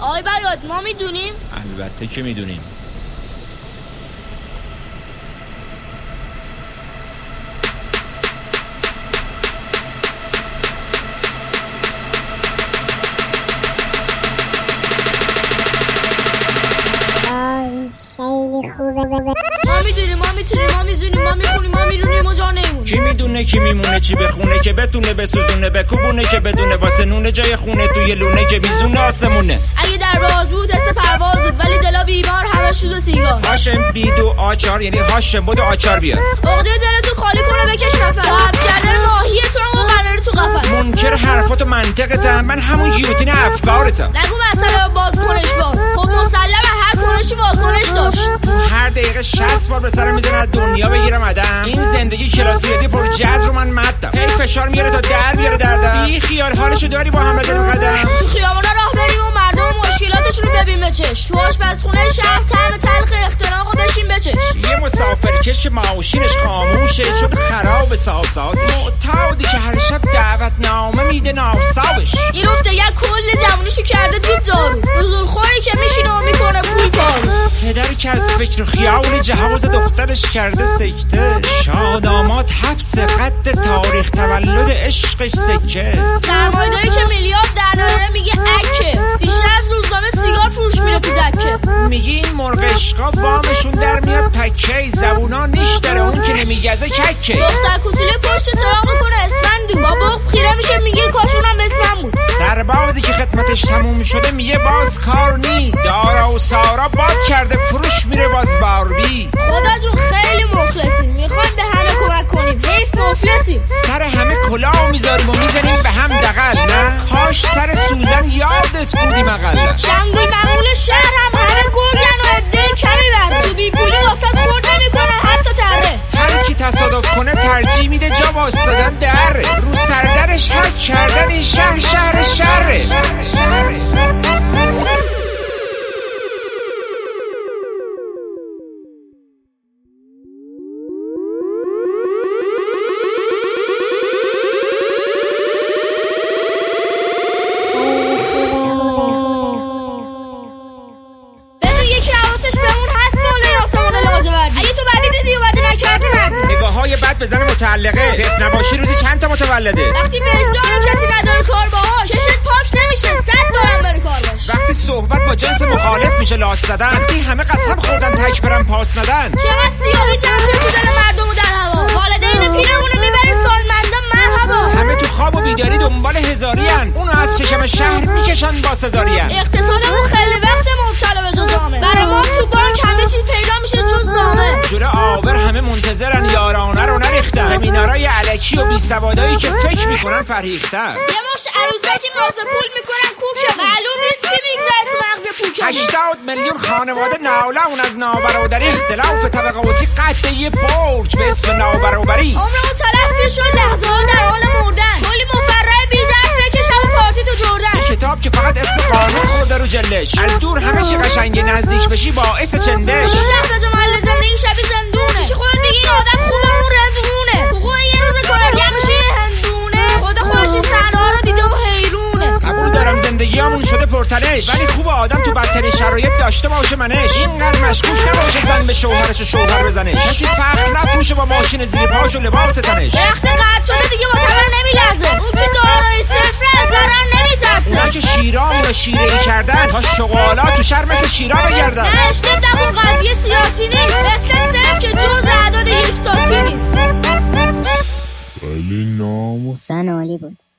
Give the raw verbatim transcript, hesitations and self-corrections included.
آقای بیاد ما میدونیم؟ البته که میدونیم. ما میدونیم ما میتونیم ما میزونیم ما میخونیم ما میرونیم و جا نمونیم. کی میدونه کی میمونه چی بخونه که بتونه بسوزونه بکوبونه که بدونه واسه نونه جای خونه توی لونه که بیزونه آسمونه. اگه در باز بود تست پرواز بود ولی دلا بیمار همه شود و سیگار. هاشم بیدو آچار یعنی هاشم بود آچار بیار. عقده دلتو خالی کنه بکش نفس. حبس کردن ماهیه تو رو قراره تو قفس. منکر حرفات و منطقتم من همون گیوتین افکارتم. نگو مسئله باز کنش باز. خب مسلمه هر کنشی واکنش داشت. هر دقیقه شصت بار به سرم میزنه از دنیا بگیرم عدم. این زندگی کلاس ریاضی پر جذر رو من مدم. هی فشار میاره تا در بیاره دردم. بی خیال حالشو داری با هم بزنیم قدم. تو خیابونا راه بریم و مردم و مشکلاتشون رو ببین بچش. تو آشپزخونه شهر طعم تلخ اختراق و بشین بچش. یه مسافرکش که ماشینش خاموشه شد خراب ساساتش. معتادی که هر شب دعوت نامه میده ناسابش. این افته یک کل جوونیشو کرده جیب دارو. حضور خوری که میشینه و میکنه پول کارو. پدری که از فکر و خیال جهاز دخترش کرده سکته. شادامات حبس قد تاریخ تولد عشقش سکه. سرمایه‌داری که میلیارد در نهره میگه اکه. بیشتر از روزنامه سیگار فروش میره تو دکه. میگی این مرغ عشقا وامشون در میاد پکه. زبونا نیش داره اون که نمیگزه ککه. دختر کوچولو پشت چراغ میکنه اسفندو. با بغض خیره میشه میگه کاشونم اسمم بود. سربازی که خدمتش تموم شده میگه باز کار نی. دارا و سارا باد کرده فروش میره باز باربی. خدا جون خیلی مخلصیم میخوایم به همه کمک کنیم. حیف مفلسیم. سر همه کلاه میذاریم و میزنیم به هم دغل. نه کاش سر سوزن یادت بودیم اقل. شنگوی معمول شهر هم همه گرگن و عده کمی بر. تو بی پولی واسط خورد نمیکنن حتی تره. هر کی تصادف کنه ترجیح میده جا واسدادن دره. رو سردرش حک کردن این شهر شهر شهره. نگاه‌های بد بزنه متعلقه. صفر نباشی روزی چند تا متولده. وقتی وجدان کسی نداره کار باهاش چشت پاک نمیشه صد بارم بره کار باش. وقتی صحبت با جنس مخالف میشه لاس زدن. وقتی همه قسم خوردن تک برن پاس ندن. چقدر سیاهی جمع شد تو دل مردم و در هوا. والدین پیرمونه میبرین سالمندان مرحبا. همه تو خواب و بیداری دنبال هزاری ان. اونو از شکم شهر میکشن با سزاری ان. اقتصادمون خیلی وقت مبتلا به جزامه. برای ما تو بانک همه چیز پیدا میشه جز زامه. جوره آور همه منتظرن یارانه رو نریختن. سمینارای الکی و بی سوادایی که فکر میکنن فرهیختن. یه مشت عروسکی ماسه پول میکنن کوکه. معلوم نیست چی میگذره تو مغز پوکه. هشتاد میلیون خانواده نالون از نابرابری. اختلاف طبقاتی قطع یه برج به اسم نابرابری. عمرمون تلف شد لحظه ها در حال مردن. کلی مفرح بی در فکر شب پارتی تو جردن. کتاب که فقط اسم قانون خورده رو جلش. از دور همه چی قشنگه نزدیک بشی باعث چندش. شب به جمال زندگی شبیه زندونه. چی خودت میگی این آدم خوبه اون رندونه. حقوق یه روز کارگر میشه یه هندونه. خدا خودش این صحنه ها رو دیده و حیرونه. قبول دارم زندگی همون شده پرتنش. ولی خوب آدم تو بدترین شرایط داشته باشه منش. اینقدر مشکوک نباشه زن به شوهرش و شوهر بزنش. کسی فخر نفروشه با ماشین زیر پاش و لباس تنش. وقت قطع شده دیگه با تمر نمیلرزه. اون که دارای صفر از ضرر نمیترسه. اونا که شیرامون رو شیره‌ای کردن تا شغالات تو شهر مثل شیرا بگردن. نه اشتب نکن قضیه سیاسی نیست. مثل صفر که جز اعداد یک تاسی نیست. ولی ناموسن عالی بود.